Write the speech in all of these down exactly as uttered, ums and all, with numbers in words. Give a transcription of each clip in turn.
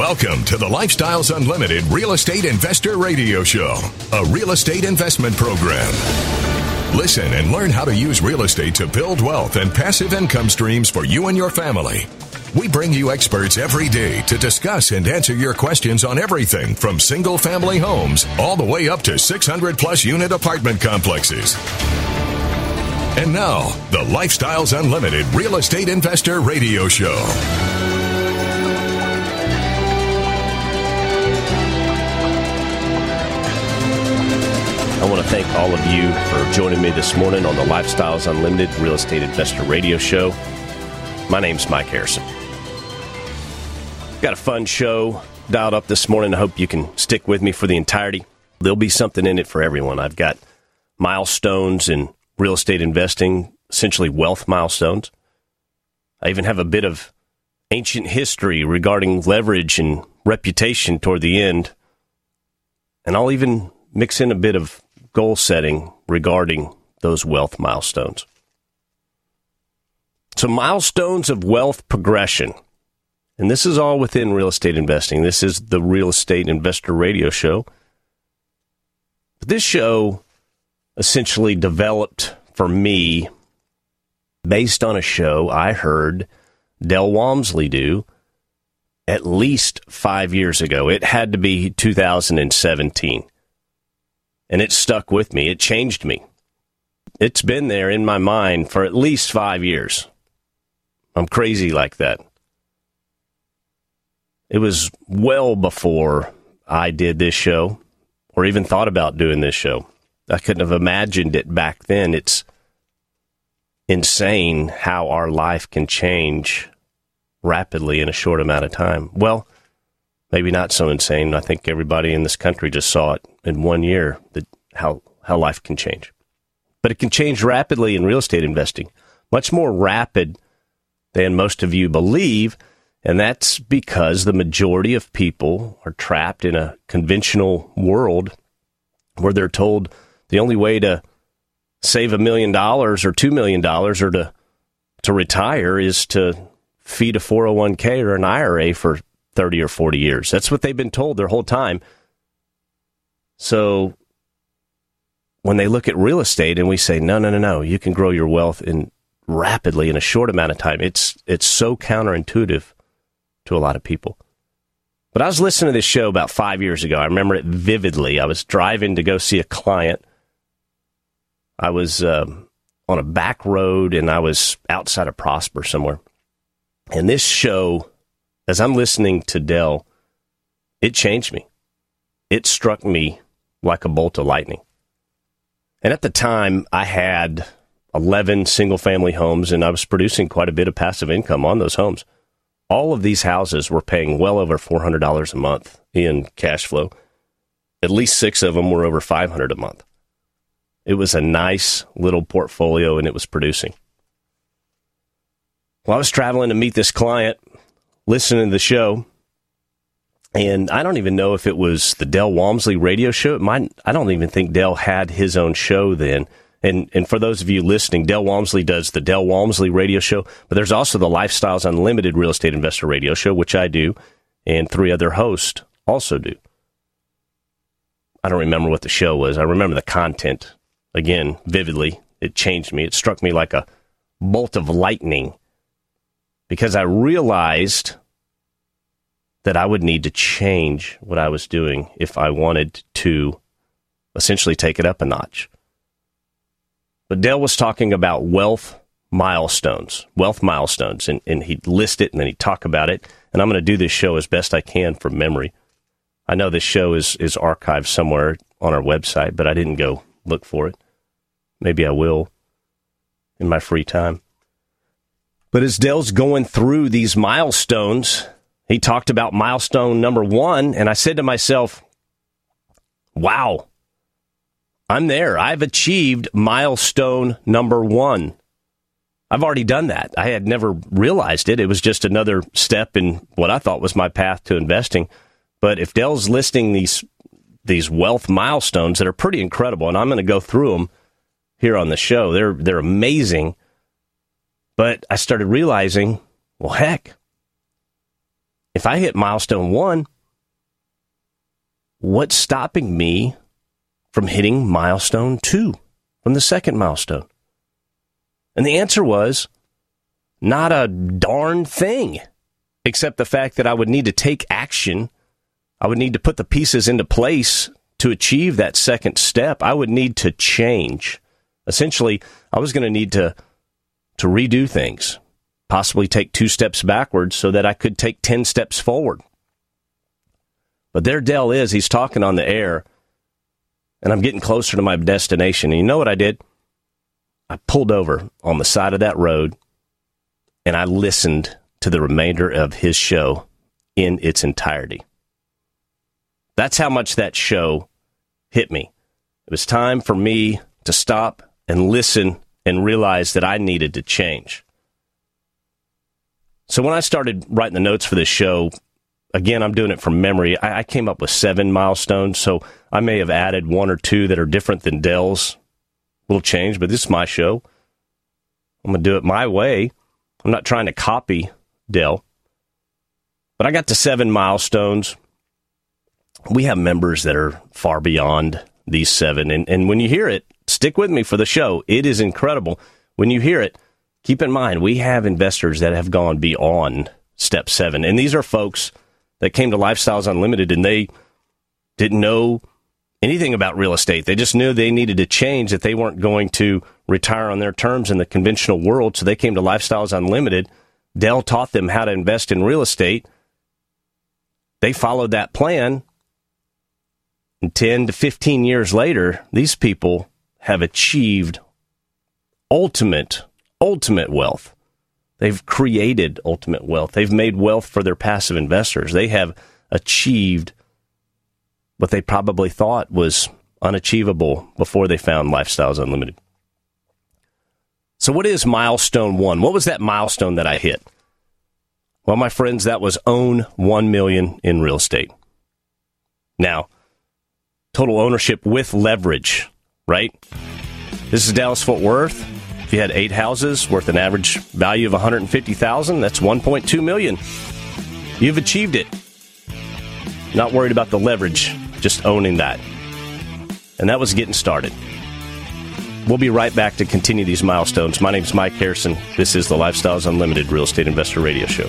Welcome to the Lifestyles Unlimited Real Estate Investor Radio Show, a real estate investment program. Listen and learn how to use real estate to build wealth and passive income streams for you and your family. We bring you experts every day to discuss and answer your questions on everything from single-family homes all the way up to six hundred plus unit apartment complexes. And now, the Lifestyles Unlimited Real Estate Investor Radio Show. I want to thank all of you for joining me this morning on the Lifestyles Unlimited Real Estate Investor Radio Show. My name's Mike Harrison. Got a fun show dialed up this morning. I hope you can stick with me for the entirety. There'll be something in it for everyone. I've got milestones in real estate investing, essentially wealth milestones. I even have a bit of ancient history regarding leverage and reputation toward the end. And I'll even mix in a bit of goal setting regarding those wealth milestones. So milestones of wealth progression. And this is all within real estate investing. This is the Real Estate Investor Radio Show. But this show essentially developed for me based on a show I heard Del Walmsley do at least five years ago. It had to be two thousand seventeen. And it stuck with me. It changed me. It's been there in my mind for at least five years. I'm crazy like that. It was well before I did this show or even thought about doing this show. I couldn't have imagined it back then. It's insane how our life can change rapidly in a short amount of time. Well, maybe not so insane. I think everybody in this country just saw it in one year, that how, how life can change. But it can change rapidly in real estate investing, much more rapid than most of you believe, and that's because the majority of people are trapped in a conventional world where they're told the only way to save a million dollars or two million dollars or to, to retire is to feed a four oh one k or an I R A for thirty or forty years. That's what they've been told their whole time. So when they look at real estate and we say, no, no, no, no, you can grow your wealth in rapidly in a short amount of time, it's it's so counterintuitive to a lot of people. But I was listening to this show about five years ago. I remember it vividly. I was driving to go see a client. I was um, on a back road and I was outside of Prosper somewhere. And this show, as I'm listening to Del, it changed me. It struck me like a bolt of lightning. And at the time, I had eleven single-family homes, and I was producing quite a bit of passive income on those homes. All of these houses were paying well over four hundred dollars a month in cash flow. At least six of them were over five hundred dollars a month. It was a nice little portfolio, and it was producing. Well, I was traveling to meet this client, listening to the show, and I don't even know if it was the Del Walmsley radio show. It might, I don't even think Del had his own show then. And and for those of you listening, Del Walmsley does the Del Walmsley radio show, but there's also the Lifestyles Unlimited Real Estate Investor Radio Show, which I do, and three other hosts also do. I don't remember what the show was. I remember the content, again, vividly. It changed me. It struck me like a bolt of lightning, because I realized that I would need to change what I was doing if I wanted to essentially take it up a notch. But Del was talking about wealth milestones, wealth milestones, and, and he'd list it and then he'd talk about it. And I'm going to do this show as best I can from memory. I know this show is, is archived somewhere on our website, but I didn't go look for it. Maybe I will in my free time. But as Del's going through these milestones, he talked about milestone number one, and I said to myself, wow, I'm there. I've achieved milestone number one. I've already done that. I had never realized it. It was just another step in what I thought was my path to investing. But if Del's listing these these wealth milestones that are pretty incredible, and I'm going to go through them here on the show, they're they're amazing. But I started realizing, well, heck, if I hit milestone one, what's stopping me from hitting milestone two, from the second milestone? And the answer was not a darn thing, except the fact that I would need to take action. I would need to put the pieces into place to achieve that second step. I would need to change. Essentially, I was going to need to to redo things, possibly take two steps backwards so that I could take ten steps forward. But there Dell is. He's talking on the air, and I'm getting closer to my destination. And you know what I did? I pulled over on the side of that road, and I listened to the remainder of his show in its entirety. That's how much that show hit me. It was time for me to stop and listen and realize that I needed to change. So when I started writing the notes for this show, again, I'm doing it from memory. I, I came up with seven milestones, so I may have added one or two that are different than Dell's little change, but this is my show. I'm going to do it my way. I'm not trying to copy Dell. But I got to seven milestones. We have members that are far beyond these seven. And, and when you hear it, stick with me for the show. It is incredible. When you hear it, keep in mind, we have investors that have gone beyond step seven. And these are folks that came to Lifestyles Unlimited and they didn't know anything about real estate. They just knew they needed to change, that they weren't going to retire on their terms in the conventional world. So they came to Lifestyles Unlimited. Dell taught them how to invest in real estate. They followed that plan. And ten to fifteen years later, these people have achieved ultimate, ultimate wealth. They've created ultimate wealth. They've made wealth for their passive investors. They have achieved what they probably thought was unachievable before they found Lifestyles Unlimited. So what is milestone one? What was that milestone that I hit? Well, my friends, that was own one million dollars in real estate. Now, total ownership with leverage, right? This is Dallas-Fort Worth. If you had eight houses worth an average value of one hundred fifty thousand dollars, that's one point two million dollars. You've achieved it. Not worried about the leverage, just owning that. And that was getting started. We'll be right back to continue these milestones. My name is Mike Harrison. This is the Lifestyles Unlimited Real Estate Investor Radio Show.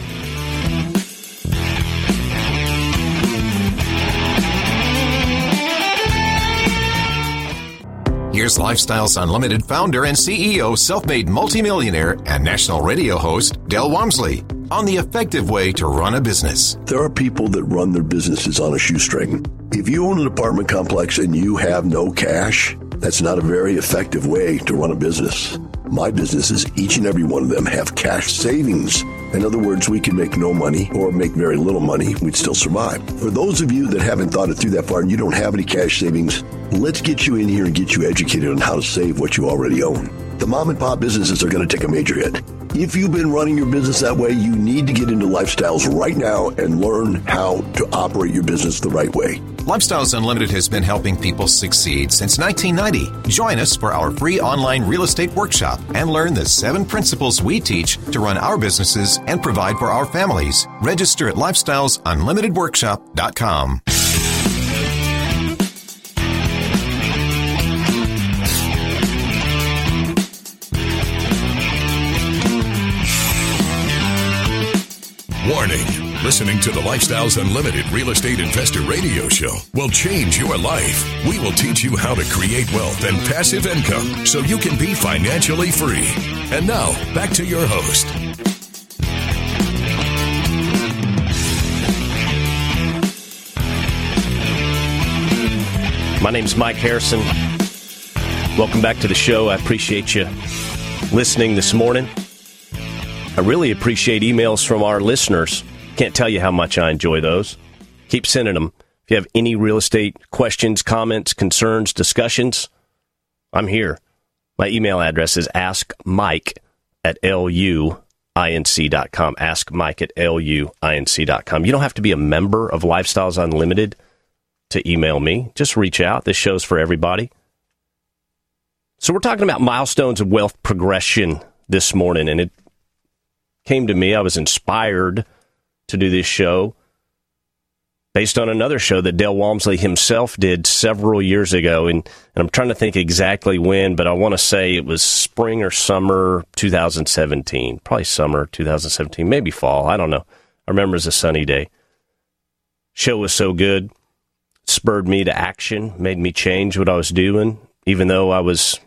Here's Lifestyles Unlimited founder and C E O, self-made multimillionaire, and national radio host, Del Walmsley, on the effective way to run a business. There are people that run their businesses on a shoestring. If you own an apartment complex and you have no cash, that's not a very effective way to run a business. My businesses, each and every one of them, have cash savings. In other words, we can make no money or make very little money. We'd still survive. For those of you that haven't thought it through that far and you don't have any cash savings, let's get you in here and get you educated on how to save what you already own. The mom and pop businesses are going to take a major hit. If you've been running your business that way, you need to get into Lifestyles right now and learn how to operate your business the right way. Lifestyles Unlimited has been helping people succeed since nineteen ninety. Join us for our free online real estate workshop and learn the seven principles we teach to run our businesses and provide for our families. Register at lifestyles unlimited workshop dot com. Warning. Listening to the Lifestyles Unlimited Real Estate Investor Radio Show will change your life. We will teach you how to create wealth and passive income so you can be financially free. And now, back to your host. My name's Mike Harrison. Welcome back to the show. I appreciate you listening this morning. I really appreciate emails from our listeners. Can't tell you how much I enjoy those. Keep sending them. If you have any real estate questions, comments, concerns, discussions, I'm here. My email address is askmike at luinc dot com. Askmike at luinc dot com. You don't have to be a member of Lifestyles Unlimited to email me. Just reach out. This show's for everybody. So we're talking about milestones of wealth progression this morning, and it came to me. I was inspired to do this show based on another show that Dale Walmsley himself did several years ago. And, and I'm trying to think exactly when, but I want to say it was spring or summer two thousand seventeen. Probably summer two thousand seventeen, maybe fall. I don't know. I remember it was a sunny day. Show was so good, spurred me to action, made me change what I was doing, even though I was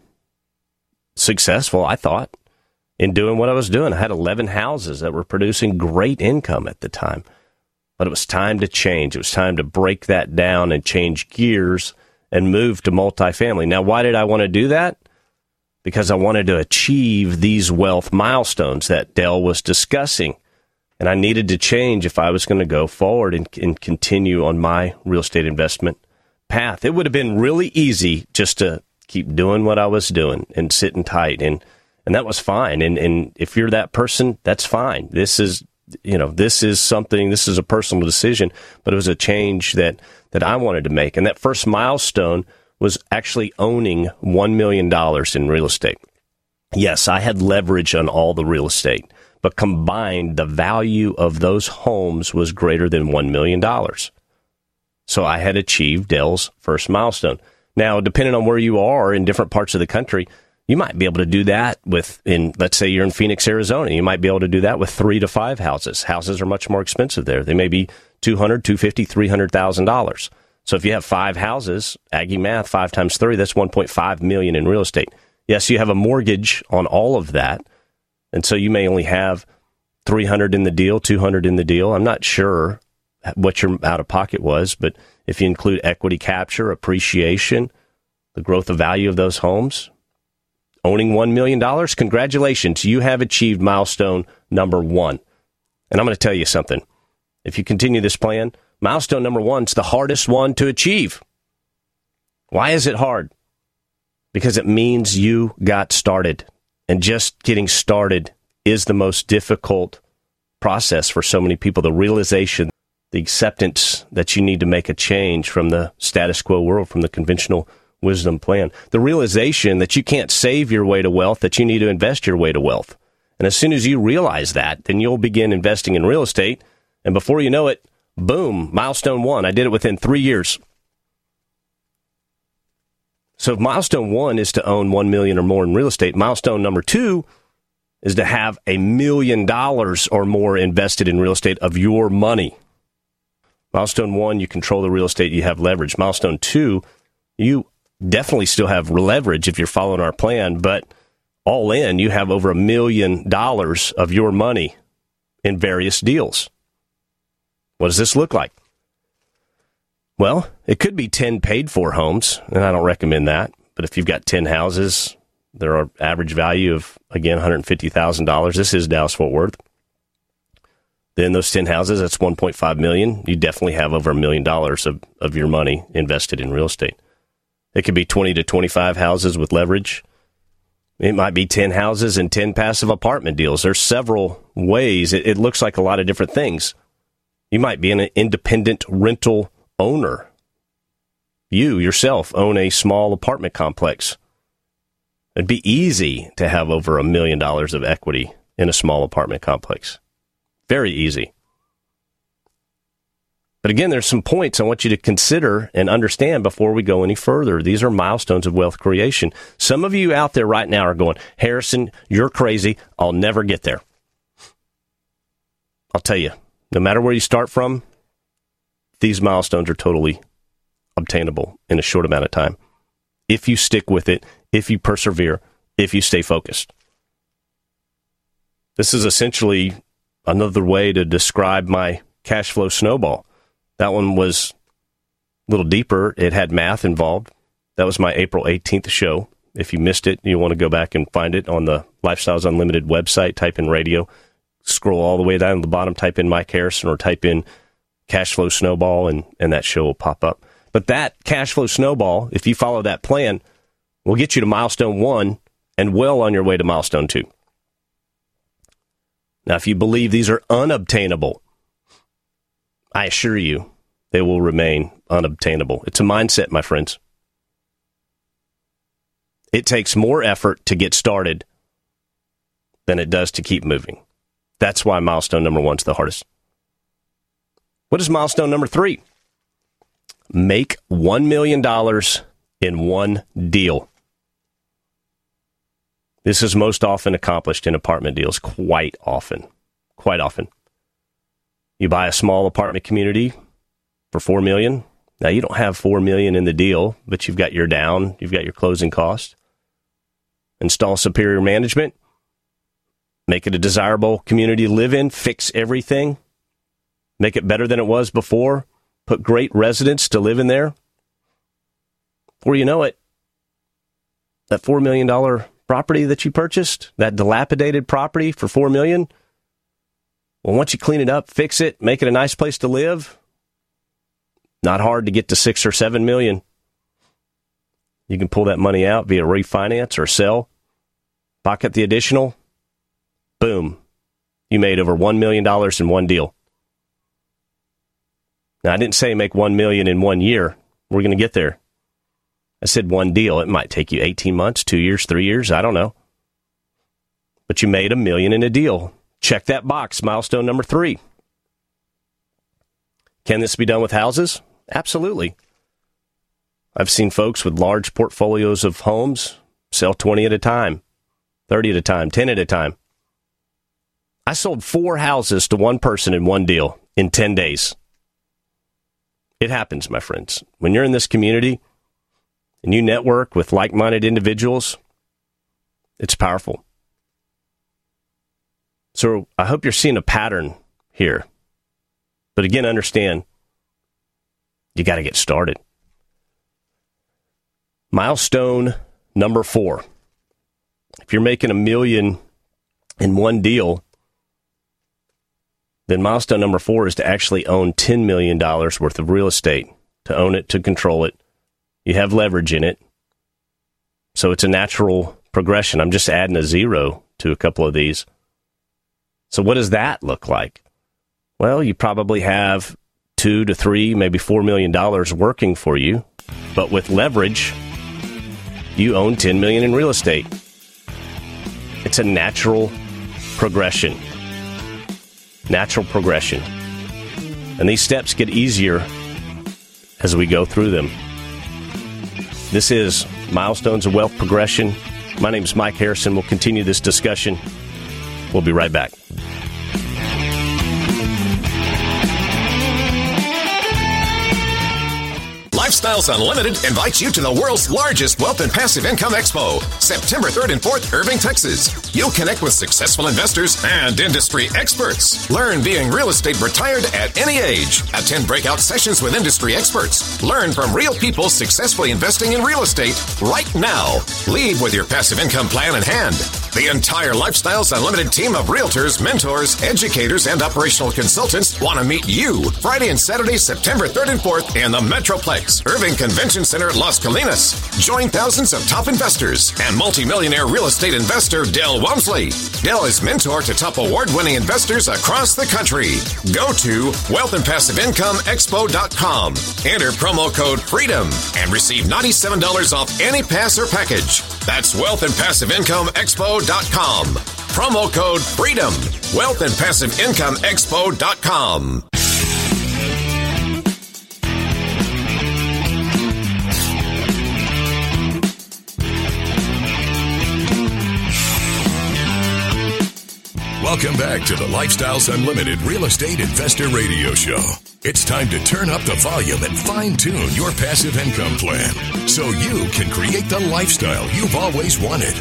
successful, I thought, in doing what I was doing. I had eleven houses that were producing great income at the time. But it was time to change. It was time to break that down and change gears and move to multifamily. Now, why did I want to do that? Because I wanted to achieve these wealth milestones that Dale was discussing. And I needed to change if I was going to go forward and, and continue on my real estate investment path. It would have been really easy just to keep doing what I was doing and sitting tight. And, and that was fine. And, and if you're that person, that's fine. This is You know, this is something, this is a personal decision, but it was a change that, that I wanted to make. And that first milestone was actually owning one million dollars in real estate. Yes, I had leverage on all the real estate, but combined, the value of those homes was greater than one million dollars. So I had achieved Dale's first milestone. Now, depending on where you are in different parts of the country, you might be able to do that with, in let's say you're in Phoenix, Arizona, you might be able to do that with three to five houses. Houses are much more expensive there. They may be two hundred thousand dollars, two hundred fifty thousand dollars, three hundred thousand dollars. So if you have five houses, Aggie math, five times three, that's one point five million dollars in real estate. Yes, you have a mortgage on all of that, and so you may only have three hundred in the deal, two hundred in the deal. I'm not sure what your out-of-pocket was, but if you include equity capture, appreciation, the growth of value of those homes, owning one million dollars, congratulations, you have achieved milestone number one. And I'm going to tell you something. If you continue this plan, milestone number one is the hardest one to achieve. Why is it hard? Because it means you got started. And just getting started is the most difficult process for so many people. The realization, the acceptance that you need to make a change from the status quo world, from the conventional wisdom plan. The realization that you can't save your way to wealth, that you need to invest your way to wealth. And as soon as you realize that, then you'll begin investing in real estate. And before you know it, boom, milestone one. I did it within three years. So if milestone one is to own one million dollars or more in real estate, milestone number two is to have a million dollars or more invested in real estate of your money. Milestone one, you control the real estate, you have leverage. Milestone two, you definitely still have leverage if you're following our plan, but all in, you have over a million dollars of your money in various deals. What does this look like? Well, it could be ten paid-for homes, and I don't recommend that. But if you've got ten houses, there are average value of, again, one hundred fifty thousand dollars. This is Dallas-Fort Worth. Then those ten houses, that's one point five million dollars. You definitely have over a million dollars of, of your money invested in real estate. It could be twenty to twenty-five houses with leverage. It might be ten houses and ten passive apartment deals. There's several ways. It, it looks like a lot of different things. You might be an independent rental owner. You, yourself, own a small apartment complex. It'd be easy to have over a million dollars of equity in a small apartment complex. Very easy. But again, there's some points I want you to consider and understand before we go any further. These are milestones of wealth creation. Some of you out there right now are going, Harrison, you're crazy. I'll never get there. I'll tell you, no matter where you start from, these milestones are totally obtainable in a short amount of time. If you stick with it, if you persevere, if you stay focused. This is essentially another way to describe my cash flow snowball. That one was a little deeper. It had math involved. That was my April eighteenth show. If you missed it, you want to go back and find it on the Lifestyles Unlimited website. Type in radio. Scroll all the way down to the bottom. Type in Mike Harrison or type in cash flow snowball, and, and that show will pop up. But that cash flow snowball, if you follow that plan, will get you to milestone one and well on your way to milestone two. Now, if you believe these are unobtainable, I assure you they will remain unobtainable. It's a mindset, my friends. It takes more effort to get started than it does to keep moving. That's why milestone number one is the hardest. What is milestone number three? Make one million dollars in one deal. This is most often accomplished in apartment deals, quite often. Quite often. You buy a small apartment community for four million dollars. Now, you don't have four million dollars in the deal, but you've got your down, you've got your closing costs. Install superior management. Make it a desirable community to live in. Fix everything. Make it better than it was before. Put great residents to live in there. Before you know it, that four million dollars property that you purchased, that dilapidated property for four million dollars, well, once you clean it up, fix it, make it a nice place to live, not hard to get to six or seven million dollars. You can pull that money out via refinance or sell, pocket the additional. Boom. You made over one million dollars in one deal. Now, I didn't say make one million dollars in one year. We're going to get there. I said one deal. It might take you eighteen months, two years, three years. I don't know. But you made a million in a deal. Check that box. Milestone number three. Can this be done with houses? Absolutely. I've seen folks with large portfolios of homes sell twenty at a time, thirty at a time, ten at a time. I sold four houses to one person in one deal in ten days. It happens, my friends. When you're in this community and you network with like-minded individuals, it's powerful. So I hope you're seeing a pattern here. But again, understand, you got to get started. Milestone number four. If you're making a million in one deal, then milestone number four is to actually own ten million dollars worth of real estate, to own it, to control it. You have leverage in it. So it's a natural progression. I'm just adding a zero to a couple of these. So what does that look like? Well, you probably have two to three, maybe four million dollars working for you. But with leverage, you own ten million dollars in real estate. It's a natural progression. Natural progression. And these steps get easier as we go through them. This is Milestones of Wealth Progression. My name is Mike Harrison. We'll continue this discussion. We'll be right back. Lifestyles Unlimited invites you to the world's largest wealth and passive income expo, September third and fourth, Irving, Texas. You'll connect with successful investors and industry experts. Learn being real estate retired at any age. Attend breakout sessions with industry experts. Learn from real people successfully investing in real estate right now. Leave with your passive income plan in hand. The entire Lifestyles Unlimited team of realtors, mentors, educators, and operational consultants want to meet you Friday and Saturday, September third and fourth in the Metroplex, Irving Convention Center, Las Colinas. Join thousands of top investors and multimillionaire real estate investor Del Walmsley. Del is mentor to top award-winning investors across the country. Go to wealth and passive income expo dot com. Enter promo code FREEDOM and receive ninety-seven dollars off any pass or package. That's wealth and passive income expo dot com. Promo code FREEDOM. wealth and passive income expo dot com. Welcome back to the Lifestyles Unlimited Real Estate Investor Radio Show. It's time to turn up the volume and fine-tune your passive income plan so you can create the lifestyle you've always wanted.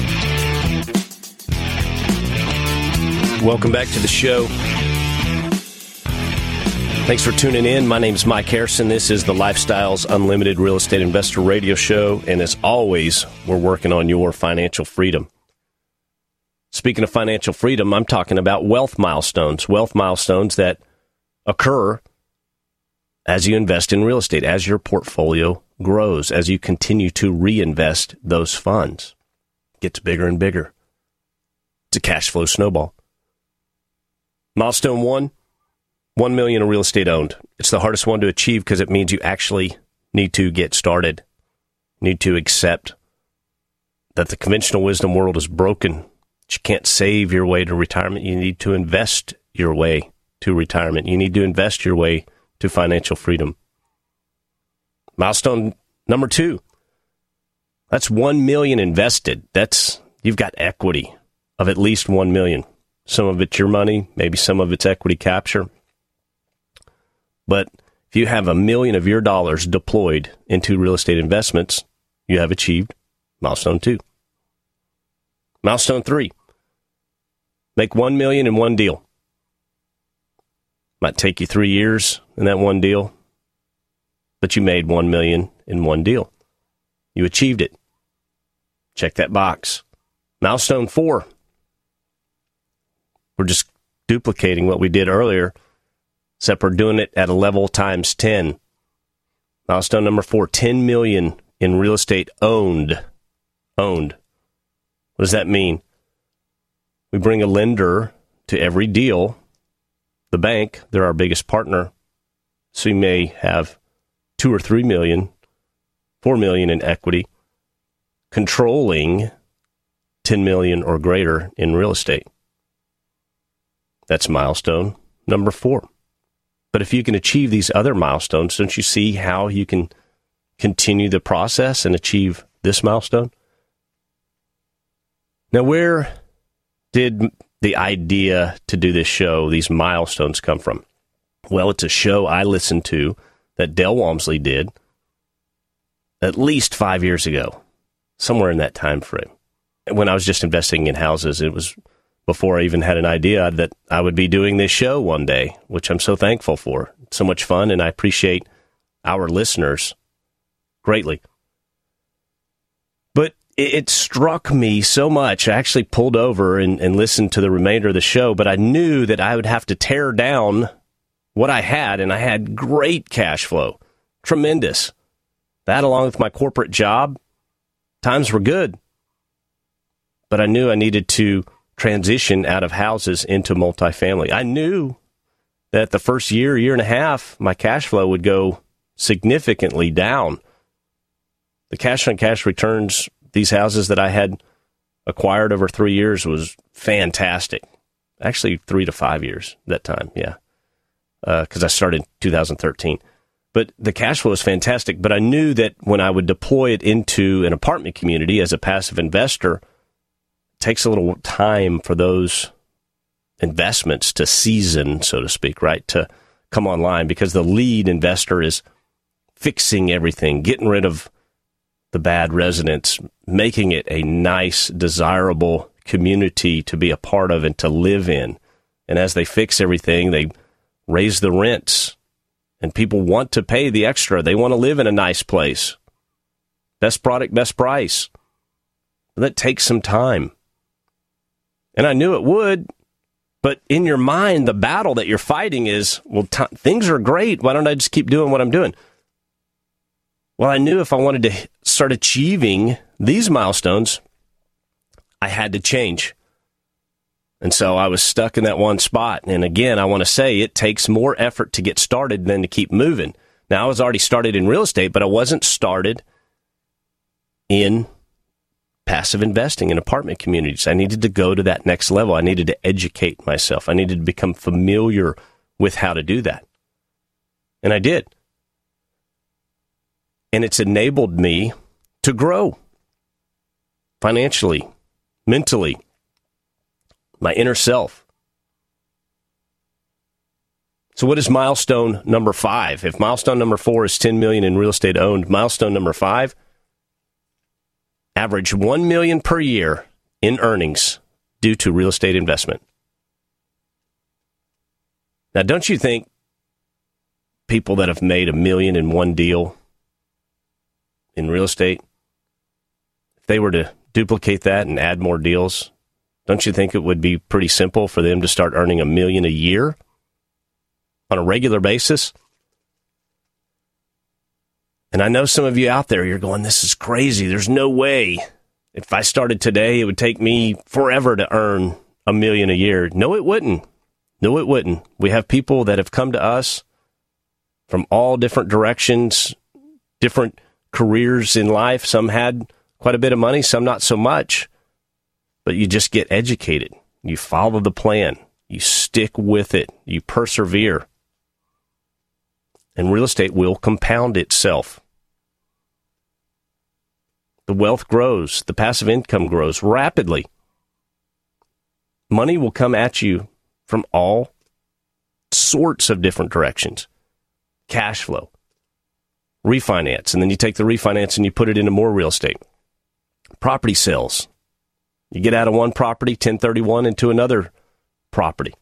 Welcome back to the show. Thanks for tuning in. My name's Mike Harrison. This is the Lifestyles Unlimited Real Estate Investor Radio Show. And as always, we're working on your financial freedom. Speaking of financial freedom, I'm talking about wealth milestones. Wealth milestones that occur as you invest in real estate, as your portfolio grows, as you continue to reinvest those funds. It gets bigger and bigger. It's a cash flow snowball. Milestone one, one million dollars of real estate owned. It's the hardest one to achieve because it means you actually need to get started, need to accept that the conventional wisdom world is broken. You can't save your way to retirement. You need to invest your way to retirement. You need to invest your way to financial freedom. Milestone number two. That's one million dollars invested. That's, you've got equity of at least one million dollars. Some of it's your money, maybe some of it's equity capture. But if you have a million of your dollars deployed into real estate investments, you have achieved milestone two. Milestone three. Make one million in one deal. Might take you three years in that one deal, but you made one million in one deal. You achieved it. Check that box. Milestone four. We're just duplicating what we did earlier, except we're doing it at a level times ten. Milestone number four, ten million dollars in real estate owned. Owned. What does that mean? We bring a lender to every deal. The bank, they're our biggest partner. So you may have two or three million, four million in equity, controlling ten million or greater in real estate. That's milestone number four. But if you can achieve these other milestones, don't you see how you can continue the process and achieve this milestone? Now, where did the idea to do this show, these milestones, come from? Well, it's a show I listened to that Del Walmsley did at least five years ago, somewhere in that time frame. When I was just investing in houses, it was before I even had an idea that I would be doing this show one day, which I'm so thankful for. It's so much fun, and I appreciate our listeners greatly. But it, it struck me so much. I actually pulled over and, and listened to the remainder of the show, but I knew that I would have to tear down what I had, and I had great cash flow, tremendous. That, along with my corporate job, times were good. But I knew I needed to transition out of houses into multifamily. I knew that the first year, year and a half, my cash flow would go significantly down. The cash on cash returns, these houses that I had acquired over three years was fantastic. Actually, three to five years that time, yeah, because uh, I started in two thousand thirteen. But the cash flow was fantastic, but I knew that when I would deploy it into an apartment community as a passive investor, takes a little time for those investments to season, so to speak, right, to come online, because the lead investor is fixing everything, getting rid of the bad residents, making it a nice, desirable community to be a part of and to live in. And as they fix everything, they raise the rents, and people want to pay the extra. They want to live in a nice place. Best product, best price. That takes some time. And I knew it would, but in your mind, the battle that you're fighting is, well, t- things are great. Why don't I just keep doing what I'm doing? Well, I knew if I wanted to start achieving these milestones, I had to change. And so I was stuck in that one spot. And again, I want to say it takes more effort to get started than to keep moving. Now, I was already started in real estate, but I wasn't started in passive investing in apartment communities. I needed to go to that next level. I needed to educate myself. I needed to become familiar with how to do that. And I did. And it's enabled me to grow financially, mentally, my inner self. So what is milestone number five? If milestone number four is ten million in real estate owned, milestone number five, average one million dollars per year in earnings due to real estate investment. Now, don't you think people that have made a million in one deal in real estate, if they were to duplicate that and add more deals, don't you think it would be pretty simple for them to start earning a million a year on a regular basis? And I know some of you out there, you're going, this is crazy. There's no way. If I started today, it would take me forever to earn a million a year. No, it wouldn't. No, it wouldn't. We have people that have come to us from all different directions, different careers in life. Some had quite a bit of money, some not so much. But you just get educated. You follow the plan. You stick with it. You persevere. And real estate will compound itself. the wealth grows, the passive income grows rapidly. Money will come at you from all sorts of different directions. Cash flow, refinance, and then you take the refinance and you put it into more real estate. Property sales. You get out of one property, ten thirty-one into another property.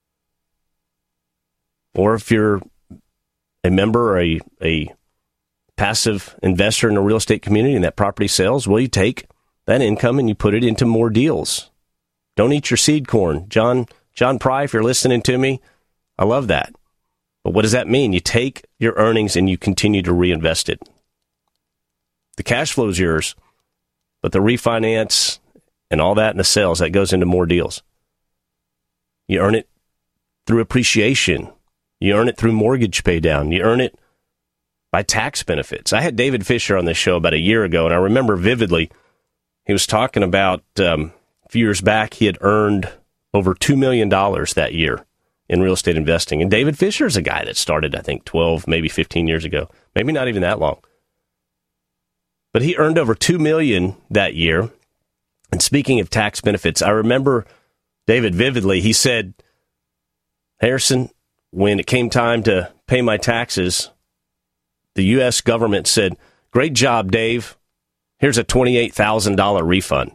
Or if you're a member or a, a passive investor in a real estate community and that property sells, well, you take that income and you put it into more deals. Don't eat your seed corn. John John Pry, if you're listening to me, I love that. But what does that mean? You take your earnings and you continue to reinvest it. The cash flow is yours, but the refinance and all that and the sales, that goes into more deals. You earn it through appreciation. You earn it through mortgage pay down. You earn it by tax benefits. I had David Fisher on this show about a year ago, and I remember vividly he was talking about um, a few years back he had earned over two million dollars that year in real estate investing. And David Fisher is a guy that started, I think, twelve, maybe fifteen years ago. Maybe not even that long. But he earned over two million dollars that year. And speaking of tax benefits, I remember David vividly. He said, Harrison, when it came time to pay my taxes, the U S government said, great job, Dave. Here's a twenty-eight thousand dollars refund.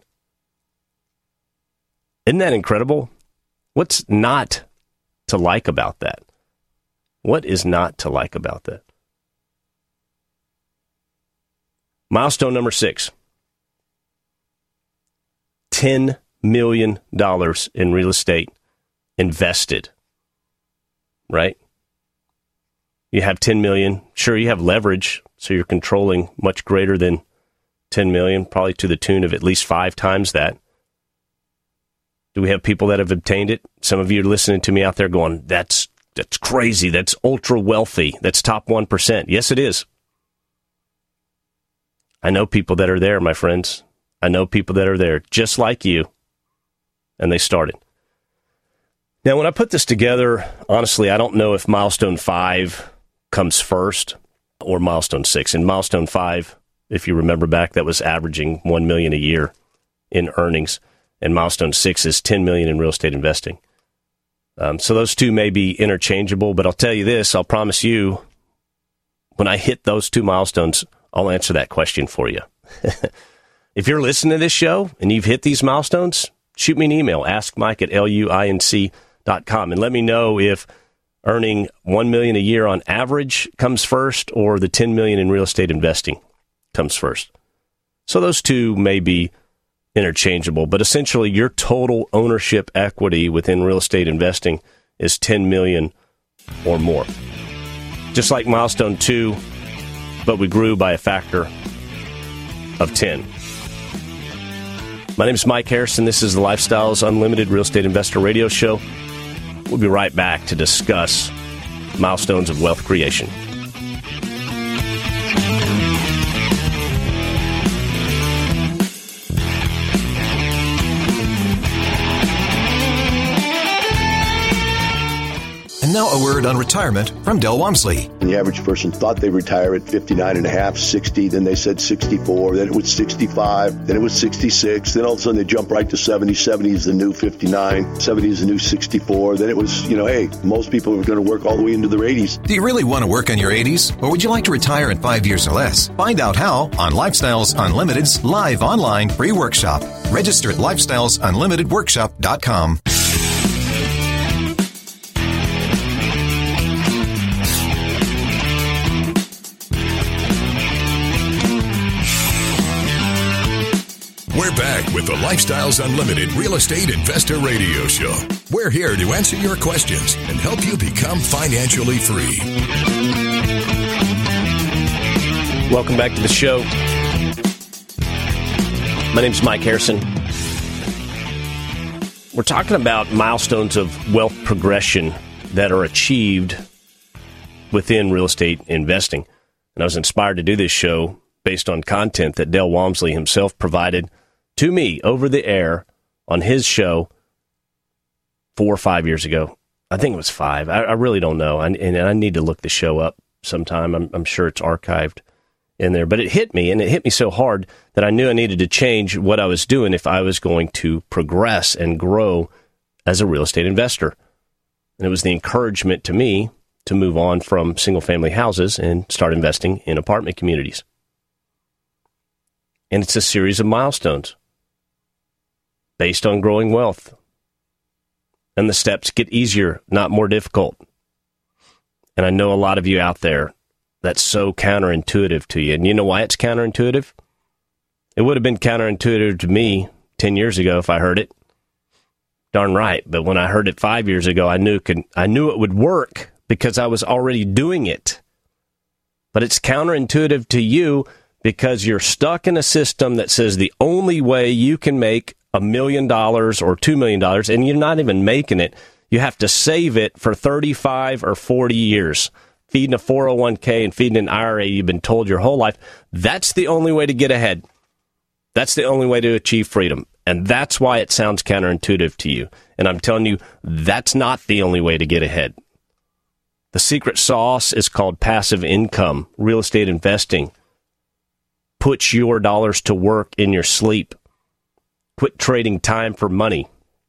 Isn't that incredible? What's not to like about that? What is not to like about that? Milestone number six. ten million dollars in real estate invested. Right? You have ten million dollars. Sure, you have leverage, so you're controlling much greater than ten million dollars, probably to the tune of at least five times that. Do we have people that have obtained it? Some of you are listening to me out there going, that's that's crazy. That's ultra wealthy. That's top one percent. Yes, it is. I know people that are there, my friends. I know people that are there just like you, and they started. Now, when I put this together, honestly, I don't know if milestone five comes first or milestone six. And milestone five, if you remember back, that was averaging one million dollars a year in earnings. And milestone six is ten million dollars in real estate investing. Um, so those two may be interchangeable, but I'll tell you this, I'll promise you, when I hit those two milestones, I'll answer that question for you. If you're listening to this show and you've hit these milestones, shoot me an email, ask Mike at luinc dot com, and let me know if earning one million dollars a year on average comes first or the ten million dollars in real estate investing comes first. So those two may be interchangeable, but essentially your total ownership equity within real estate investing is ten million dollars or more. Just like milestone two, but we grew by a factor of ten. My name is Mike Harrison. This is the Lifestyles Unlimited Real Estate Investor Radio Show. We'll be right back to discuss milestones of wealth creation. And now a word on retirement from Del Walmsley. And the average person thought they'd retire at fifty-nine and a half, sixty, then they said sixty-four, then it was sixty-five, then it was sixty-six, then all of a sudden they jump right to seventy. seventy is the new fifty-nine, seventy is the new sixty-four, then it was, you know, hey, most people are going to work all the way into their eighties. Do you really want to work in your eighties? Or would you like to retire in five years or less? Find out how on Lifestyles Unlimited's live online free workshop. Register at lifestyles unlimited workshop dot com. We're back with the Lifestyles Unlimited Real Estate Investor Radio Show. We're here to answer your questions and help you become financially free. Welcome back to the show. My name's Mike Harrison. We're talking about milestones of wealth progression that are achieved within real estate investing. And I was inspired to do this show based on content that Del Walmsley himself provided to me over the air on his show four or five years ago. I think it was five. I, I really don't know. I, and I need to look the show up sometime. I'm, I'm sure it's archived in there. But it hit me, and it hit me so hard that I knew I needed to change what I was doing if I was going to progress and grow as a real estate investor. And it was the encouragement to me to move on from single-family houses and start investing in apartment communities. And it's a series of milestones based on growing wealth. And the steps get easier, not more difficult. And I know a lot of you out there, that's so counterintuitive to you. And you know why it's counterintuitive? It would have been counterintuitive to me ten years ago if I heard it. Darn right. But when I heard it five years ago, I knew could, I knew it would work because I was already doing it. But it's counterintuitive to you because you're stuck in a system that says the only way you can make a million dollars or two million dollars, and you're not even making it, you have to save it for thirty-five or forty years, feeding a four oh one k and feeding an I R A you've been told your whole life. That's the only way to get ahead. That's the only way to achieve freedom. And that's why it sounds counterintuitive to you. And I'm telling you, that's not the only way to get ahead. The secret sauce is called passive income, real estate investing. Put your dollars to work in your sleep. Quit trading time for money.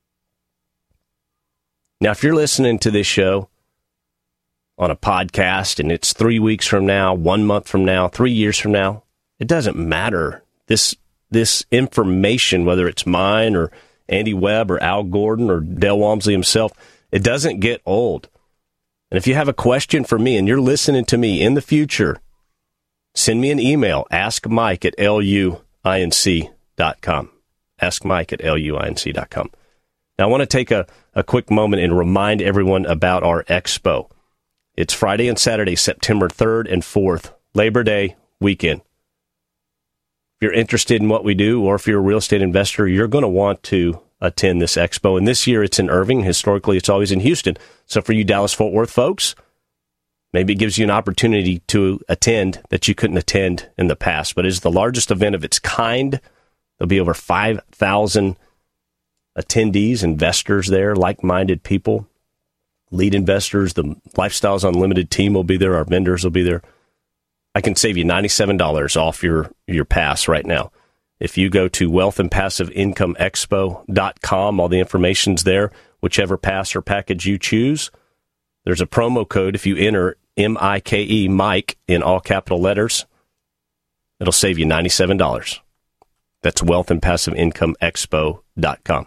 Now, if you're listening to this show on a podcast and it's three weeks from now, one month from now, three years from now, it doesn't matter. This this information, whether it's mine or Andy Webb or Al Gordon or Dale Walmsley himself, it doesn't get old. And if you have a question for me and you're listening to me in the future, send me an email, ask mike at luinc dot com. ask mike at luinc dot com. Now, I want to take a, a quick moment and remind everyone about our expo. It's Friday and Saturday, September third and fourth, Labor Day weekend. If you're interested in what we do, or if you're a real estate investor, you're going to want to attend this expo. And this year it's in Irving. Historically, it's always in Houston. So for you Dallas-Fort Worth folks, maybe it gives you an opportunity to attend that you couldn't attend in the past. But it is the largest event of its kind. There'll be over five thousand attendees, investors there, like-minded people, lead investors. The Lifestyles Unlimited team will be there. Our vendors will be there. I can save you ninety-seven dollars off your, your pass right now. If you go to wealth and passive income expo dot com, all the information's there. Whichever pass or package you choose, there's a promo code. If you enter M I K E, Mike, in all capital letters, it'll save you ninety-seven dollars. That's wealth and passive income expo dot com.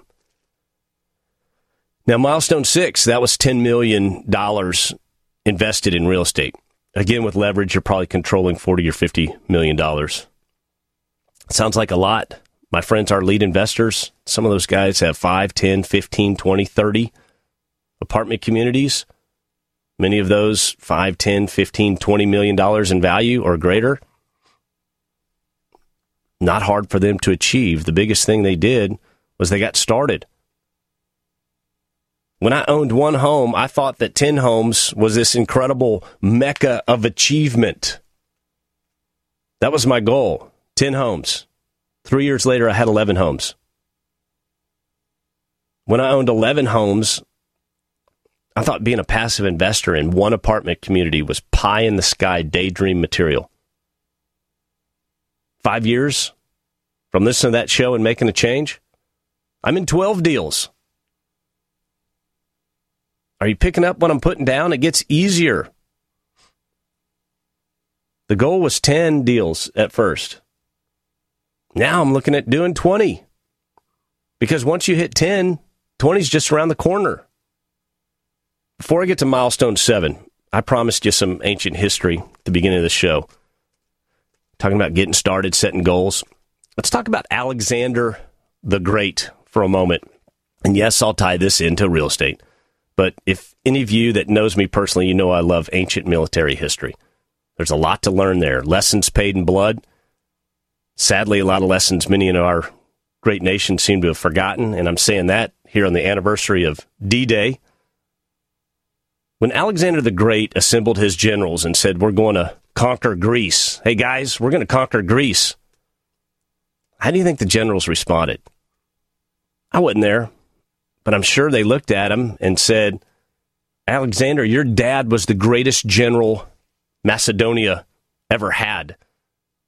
Now, milestone six, that was ten million dollars invested in real estate. Again, with leverage, you're probably controlling forty or fifty million dollars. Sounds like a lot. My friends are lead investors. Some of those guys have five, ten, fifteen, twenty, thirty apartment communities. Many of those five, ten, fifteen, twenty million dollars in value or greater. Not hard for them to achieve. The biggest thing they did was they got started. When I owned one home, I thought that ten homes was this incredible mecca of achievement. That was my goal, ten homes. Three years later, I had eleven homes. When I owned eleven homes, I thought being a passive investor in one apartment community was pie-in-the-sky daydream material. Five years from listening to that show and making a change, I'm in twelve deals. Are you picking up what I'm putting down? It gets easier. The goal was ten deals at first. Now I'm looking at doing twenty. Because once you hit ten, twenty is just around the corner. Before I get to milestone seven, I promised you some ancient history at the beginning of the show. Talking about getting started, setting goals. Let's talk about Alexander the Great for a moment. And yes, I'll tie this into real estate. But if any of you that knows me personally, you know I love ancient military history. There's a lot to learn there. Lessons paid in blood. Sadly, a lot of lessons many in our great nation seem to have forgotten. And I'm saying that here on the anniversary of D-Day. When Alexander the Great assembled his generals and said, we're going to conquer Greece. Hey, guys, we're going to conquer Greece. How do you think the generals responded? I wasn't there. But I'm sure they looked at him and said, Alexander, your dad was the greatest general Macedonia ever had.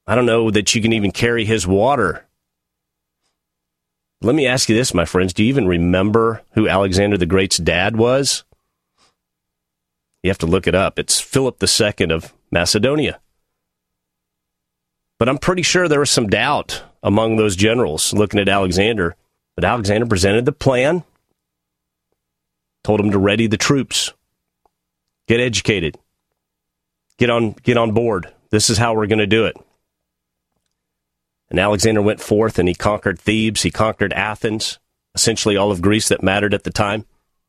I don't know that you can even carry his water. Let me ask you this, my friends. Do you even remember who Alexander the Great's dad was? You have to look it up. It's Philip the Second of Macedonia. But I'm pretty sure there was some doubt among those generals looking at Alexander. But Alexander presented the plan, told them to ready the troops, get educated, get on, get on board. This is how we're going to do it. And Alexander went forth and he conquered Thebes. He conquered Athens, essentially all of Greece that mattered at the time.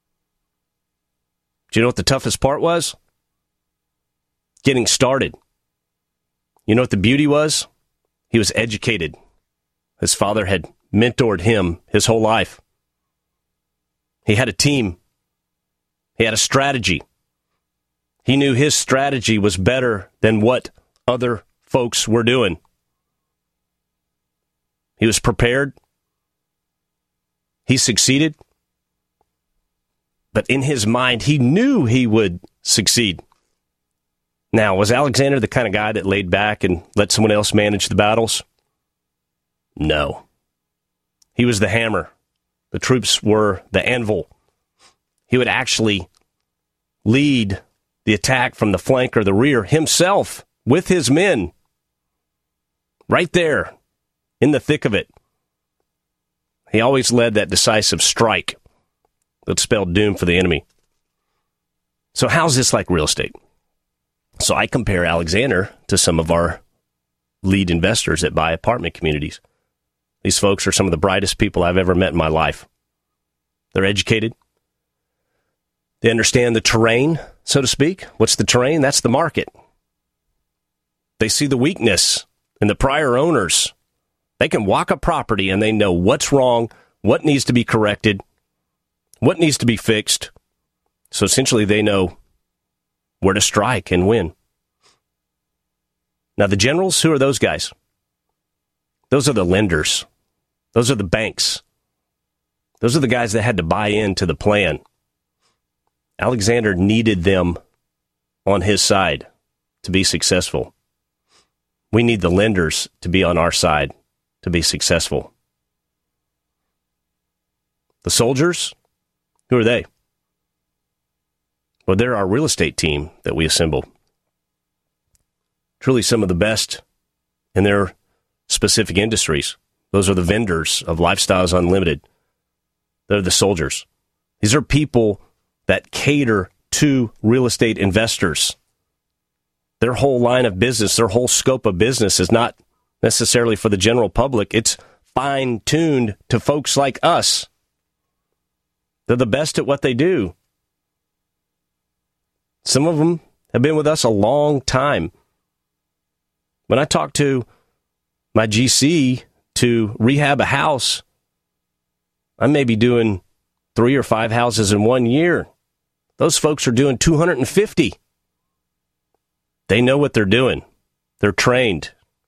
Do you know what the toughest part was? Getting started. You know what the beauty was? He was educated. His father had mentored him his whole life. He had a team. He had a strategy. He knew his strategy was better than what other folks were doing. He was prepared. He succeeded. But in his mind, he knew he would succeed. Now, was Alexander the kind of guy that laid back and let someone else manage the battles? No. He was the hammer. The troops were the anvil. He would actually lead the attack from the flank or the rear himself with his men. Right there, in the thick of it. He always led that decisive strike that spelled doom for the enemy. So how's this like real estate? So I compare Alexander to some of our lead investors that buy apartment communities. These folks are some of the brightest people I've ever met in my life. They're educated. They understand the terrain, so to speak. What's the terrain? That's the market. They see the weakness in the prior owners. They can walk a property and they know what's wrong, what needs to be corrected, what needs to be fixed. So essentially they know where to strike and win. Now the generals, who are those guys? Those are the lenders. Those are the banks. Those are the guys that had to buy into the plan. Alexander needed them on his side to be successful. We need the lenders to be on our side to be successful. The soldiers, who are they? Well, they're our real estate team that we assembled. Truly some of the best in their specific industries. Those are the vendors of Lifestyles Unlimited. They're the soldiers. These are people that cater to real estate investors. Their whole line of business, their whole scope of business is not necessarily for the general public. It's fine-tuned to folks like us. They're the best at what they do. Some of them have been with us a long time. When I talk to my G C to rehab a house, I may be doing three or five houses in one year. Those folks are doing two hundred fifty. They know what they're doing. They're trained.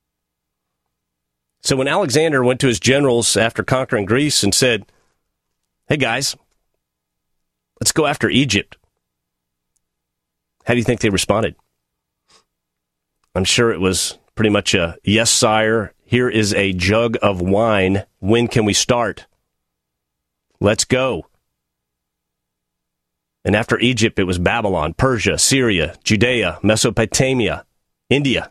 So when Alexander went to his generals after conquering Greece and said, hey guys, let's go after Egypt, how do you think they responded? I'm sure it was pretty much a, yes, sire, here is a jug of wine. When can we start? Let's go. And after Egypt, it was Babylon, Persia, Syria, Judea, Mesopotamia, India.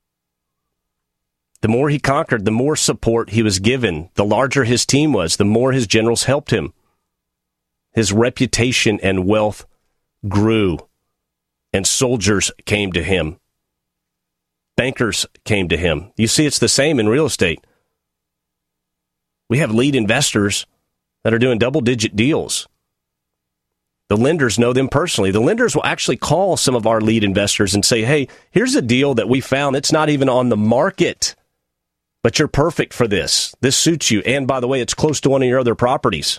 The more he conquered, the more support he was given. The larger his team was, the more his generals helped him. His reputation and wealth grew, and soldiers came to him. Bankers came to him. You see, it's the same in real estate. We have lead investors that are doing double-digit deals. The lenders know them personally. The lenders will actually call some of our lead investors and say, hey, here's a deal that we found. It's not even on the market, but you're perfect for this. This suits you. And by the way, it's close to one of your other properties.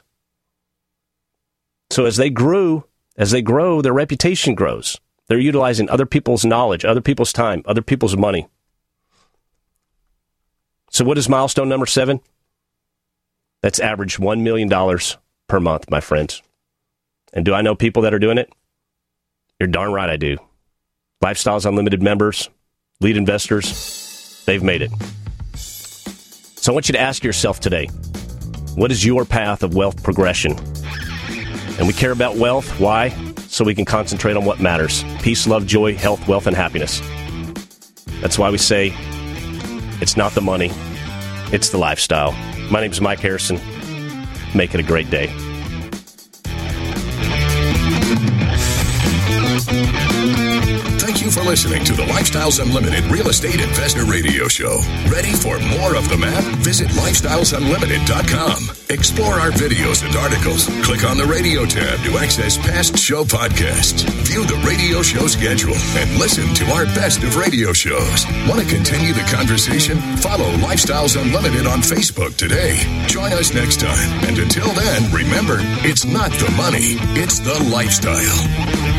So as they grew, as they grow, their reputation grows. They're utilizing other people's knowledge, other people's time, other people's money. So what is milestone number seven? That's average one million dollars per month, my friends. And do I know people that are doing it? You're darn right I do. Lifestyles Unlimited members, lead investors, They've made it. So I want you to ask yourself today, what is your path of wealth progression? And we care about wealth. Why? So we can concentrate on what matters. Peace, love, joy, health, wealth, and happiness. That's why we say it's not the money, it's the lifestyle. My name is Mike Harrison. Make it a great day. Thank you for listening to the Lifestyles Unlimited Real Estate Investor Radio Show. Ready for more of the map? Visit lifestyles unlimited dot com. Explore our videos and articles. Click on the radio tab to access past show podcasts. View the radio show schedule and listen to our best of radio shows. Want to continue the conversation? Follow Lifestyles Unlimited on Facebook today. Join us next time. And until then, remember, it's not the money, it's the lifestyle.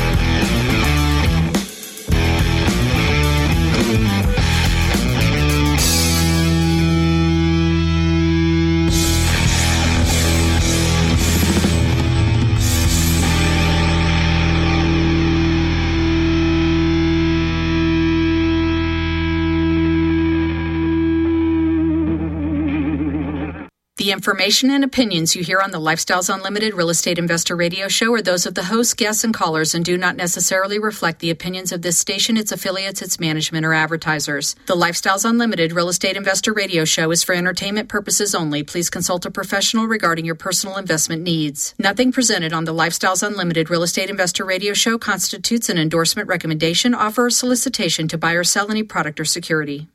The information and opinions you hear on the Lifestyles Unlimited Real Estate Investor Radio Show are those of the hosts, guests, and callers and do not necessarily reflect the opinions of this station, its affiliates, its management, or advertisers. The Lifestyles Unlimited Real Estate Investor Radio Show is for entertainment purposes only. Please consult a professional regarding your personal investment needs. Nothing presented on the Lifestyles Unlimited Real Estate Investor Radio Show constitutes an endorsement, recommendation, offer, or solicitation to buy or sell any product or security.